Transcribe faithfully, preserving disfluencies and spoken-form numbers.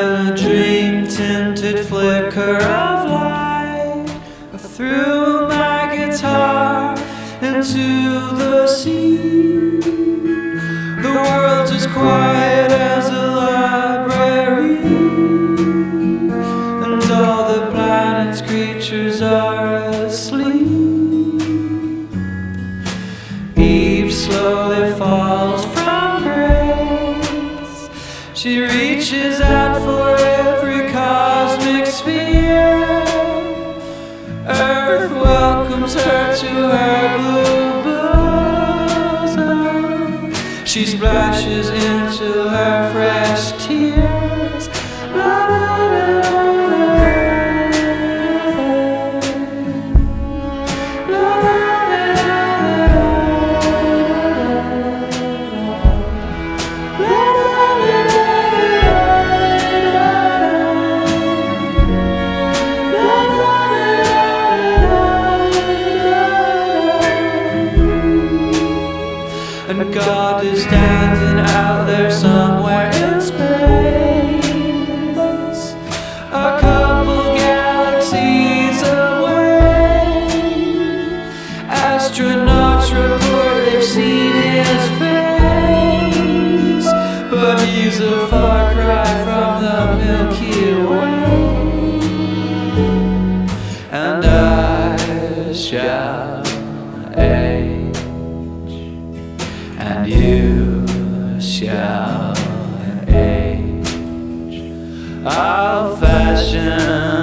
a dream-tinted flicker of light through my guitar into the sea. The world's as quiet as a library, and all the planet's creatures are asleep. Eve slowly falls from grace. She reaches out for every cosmic sphere. Earth welcomes her to her blue bosom. She splashes into her fresh tears. La, la, la, and God is standing out there somewhere in space, a couple galaxies away. Astronauts report they've seen his face, but he's a far cry from the Milky Way. And I shall age, and you shall age. I'll fashion